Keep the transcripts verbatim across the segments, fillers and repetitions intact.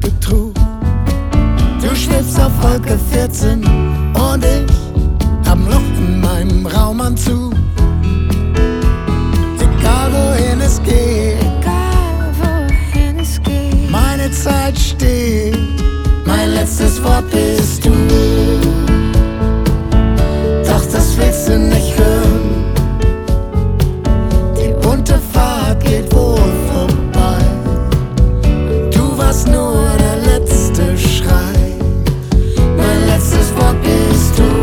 Betrug. Du schwebst auf Wolke vierzehn und ich hab ein Loch in meinem Raumanzug. Egal wohin es geht, egal wohin es geht, meine Zeit steht, mein letztes Wort bist du. Doch das willst du nicht hören, die bunte Fahrt geht wohl vorbei. Du warst nur der letzte Schrei, mein letztes Wort bist du.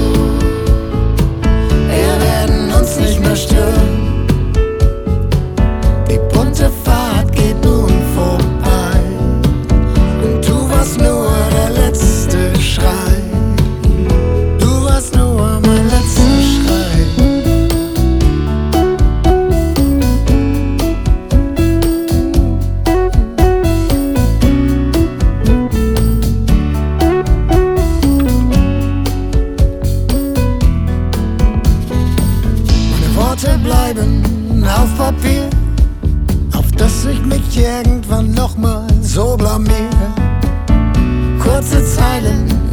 Wir werden uns nicht mehr stören, die bunte Fahrt geht nun vorbei. Und du warst nur der letzte Schrei, du warst nur mein letzter Schrei. Meine Worte bleiben auf Papier, auf das ich mich irgendwann nochmal so blamier. Kurze Zeilen